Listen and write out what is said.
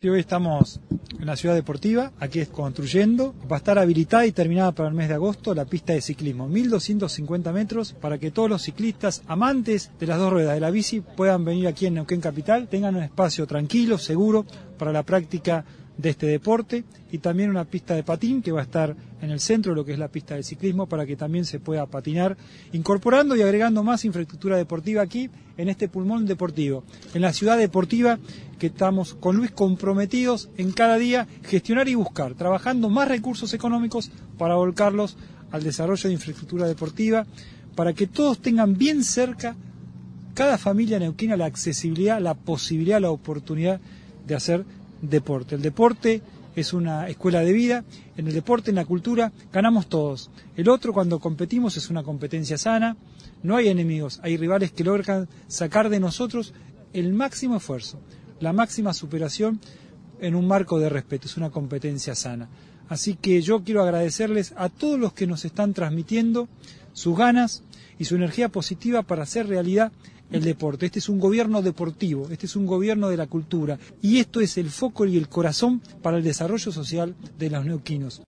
Hoy estamos en la ciudad deportiva, aquí es construyendo, va a estar habilitada y terminada para el mes de agosto la pista de ciclismo, 1250 metros, para que todos los ciclistas amantes de las dos ruedas de la bici puedan venir aquí en Neuquén Capital, tengan un espacio tranquilo, seguro para la práctica de este deporte, y también una pista de patín que va a estar en el centro de lo que es la pista de ciclismo para que también se pueda patinar, incorporando y agregando más infraestructura deportiva aquí en este pulmón deportivo, en la ciudad deportiva que estamos con Luis comprometidos en cada día gestionar y buscar, trabajando más recursos económicos para volcarlos al desarrollo de infraestructura deportiva, para que todos tengan bien cerca, cada familia neuquina, la accesibilidad, la posibilidad, la oportunidad de hacer deporte. El deporte es una escuela de vida, en el deporte, en la cultura, ganamos todos. El otro, cuando competimos, es una competencia sana, no hay enemigos, hay rivales que logran sacar de nosotros el máximo esfuerzo, la máxima superación en un marco de respeto, es una competencia sana. Así que yo quiero agradecerles a todos los que nos están transmitiendo sus ganas y su energía positiva para hacer realidad el deporte. Este es un gobierno deportivo, este es un gobierno de la cultura y esto es el foco y el corazón para el desarrollo social de los neuquinos.